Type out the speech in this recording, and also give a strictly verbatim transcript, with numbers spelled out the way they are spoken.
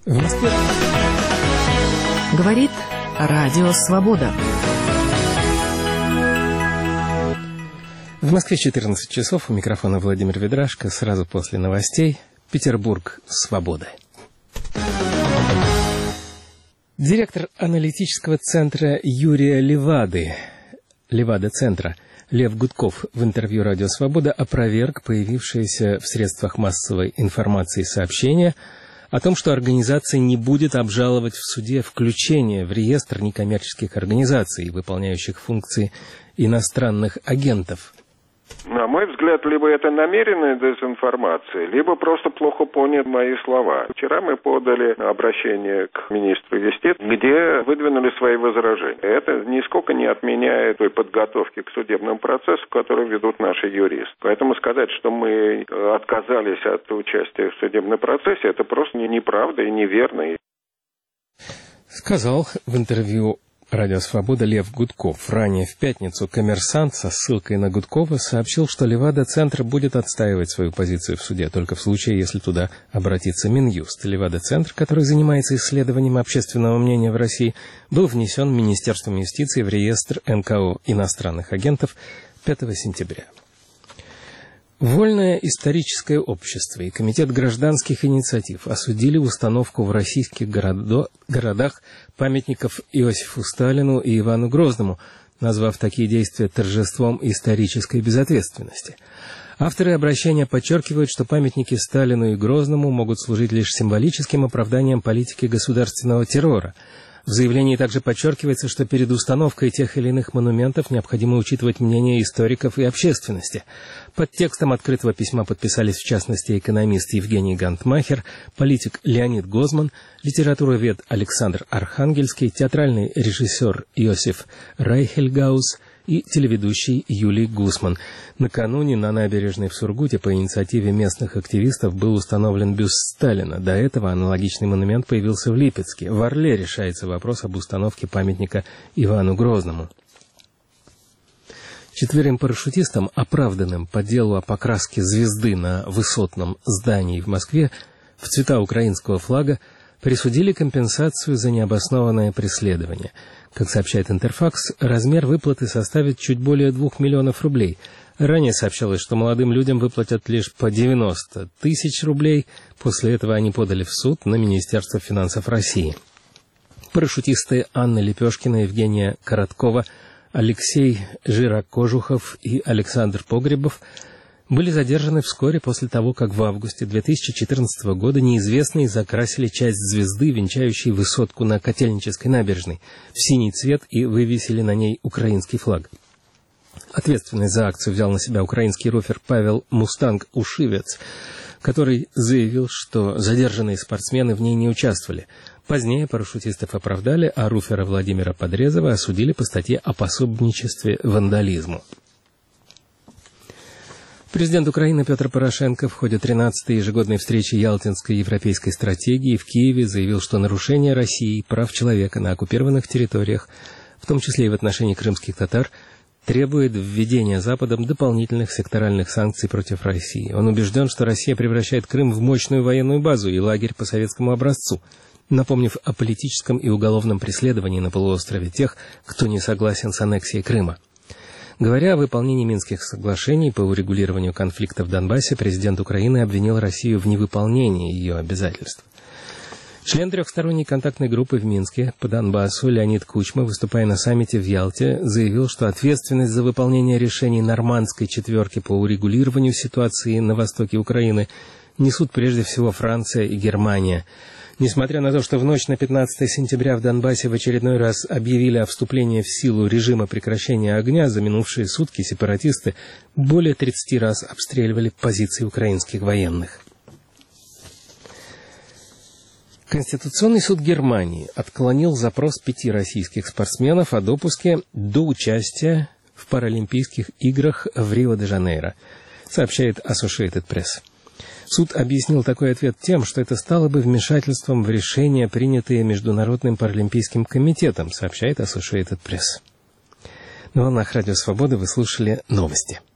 В Москве говорит Радио Свобода. В Москве четырнадцать часов. У микрофона Владимир Ведрашко. Сразу после новостей. Петербург. Свобода. Директор аналитического центра Юрия Левады, Левада-центра, Лев Гудков в интервью «Радио Свобода» опроверг появившееся в средствах массовой информации сообщение о том, что организация не будет обжаловать в суде включение в реестр некоммерческих организаций, выполняющих функции иностранных агентов. На мой взгляд, либо это намеренная дезинформация, либо просто плохо поняты мои слова. Вчера мы подали обращение к министру юстиции, где выдвинули свои возражения. Это нисколько не отменяет той подготовки к судебному процессу, которую ведут наши юристы. Поэтому сказать, что мы отказались от участия в судебном процессе, это просто неправда и неверно. Сказал в интервью «Радио Свобода» Лев Гудков. Ранее в пятницу «Коммерсант» со ссылкой на Гудкова сообщил, что Левада-центр будет отстаивать свою позицию в суде только в случае, если туда обратится Минюст. Левада-центр, который занимается исследованием общественного мнения в России, был внесен Министерством юстиции в реестр эн ка о иностранных агентов пятого сентября. Вольное историческое общество и Комитет гражданских инициатив осудили установку в российских городо- городах памятников Иосифу Сталину и Ивану Грозному, назвав такие действия торжеством исторической безответственности. Авторы обращения подчеркивают, что памятники Сталину и Грозному могут служить лишь символическим оправданием политики государственного террора. В заявлении также подчеркивается, что перед установкой тех или иных монументов необходимо учитывать мнение историков и общественности. Под текстом открытого письма подписались, в частности, экономист Евгений Гантмахер, политик Леонид Гозман, литературовед Александр Архангельский, театральный режиссер Иосиф Райхельгаус и телеведущий Юлий Гусман. Накануне на набережной в Сургуте по инициативе местных активистов был установлен бюст Сталина. До этого аналогичный монумент появился в Липецке. В Орле решается вопрос об установке памятника Ивану Грозному. Четверым парашютистам, оправданным по делу о покраске звезды на высотном здании в Москве в цвета украинского флага, присудили компенсацию за необоснованное преследование. Как сообщает Интерфакс, размер выплаты составит чуть более двух миллионов рублей. Ранее сообщалось, что молодым людям выплатят лишь по девяносто тысяч рублей. После этого они подали в суд на Министерство финансов России. Парашютисты Анна Лепешкина, Евгения Короткова, Алексей Жирокожухов и Александр Погребов были задержаны вскоре после того, как в августе две тысячи четырнадцатого года неизвестные закрасили часть звезды, венчающей высотку на Котельнической набережной, в синий цвет и вывесили на ней украинский флаг. Ответственность за акцию взял на себя украинский руфер Павел Мустанг-Ушивец, который заявил, что задержанные спортсмены в ней не участвовали. Позднее парашютистов оправдали, а руфера Владимира Подрезова осудили по статье о пособничестве вандализму. Президент Украины Петр Порошенко в ходе тринадцатой ежегодной встречи Ялтинской европейской стратегии в Киеве заявил, что нарушение Россией прав человека на оккупированных территориях, в том числе и в отношении крымских татар, требует введения Западом дополнительных секторальных санкций против России. Он убежден, что Россия превращает Крым в мощную военную базу и лагерь по советскому образцу, напомнив о политическом и уголовном преследовании на полуострове тех, кто не согласен с аннексией Крыма. Говоря о выполнении Минских соглашений по урегулированию конфликта в Донбассе, президент Украины обвинил Россию в невыполнении ее обязательств. Член трехсторонней контактной группы в Минске по Донбассу Леонид Кучма, выступая на саммите в Ялте, заявил, что ответственность за выполнение решений Нормандской четверки по урегулированию ситуации на востоке Украины несут прежде всего Франция и Германия. Несмотря на то, что в ночь на пятнадцатое сентября в Донбассе в очередной раз объявили о вступлении в силу режима прекращения огня, за минувшие сутки сепаратисты более тридцати раз обстреливали позиции украинских военных. Конституционный суд Германии отклонил запрос пяти российских спортсменов о допуске до участия в Паралимпийских играх в Рио-де-Жанейро, сообщает Associated Press. Суд объяснил такой ответ тем, что это стало бы вмешательством в решения, принятые Международным паралимпийским комитетом, сообщает Associated Press. На волнах Радио Свободы вы слушали новости.